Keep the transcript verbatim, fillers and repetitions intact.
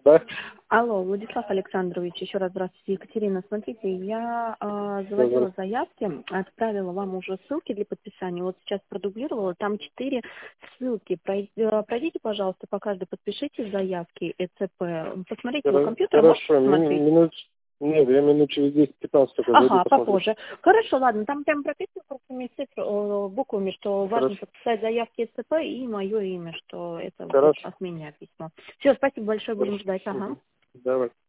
Да? Алло, Владислав Александрович, еще раз здравствуйте, Екатерина. Смотрите, я э, заводила Да, заявки, отправила вам уже ссылки для подписания. Вот сейчас продублировала, там четыре ссылки. Прой- э, Пройдите, пожалуйста, по каждой подпишите заявки ЭЦП. Посмотрите, у да. компьютера можете Хорошо, посмотреть. мин- минут... Нет, я минут через десять-пятнадцать только зайду, Ага, посмотрю. попозже. Хорошо, ладно, там прям прописано крупными цифр, э, буквами, что важно Хорошо. подписать заявки ЭЦП и мое имя, что это вот Хорошо. от меня письмо. Все, спасибо большое, будем Хорошо. ждать. Ага. Мгм. Давай.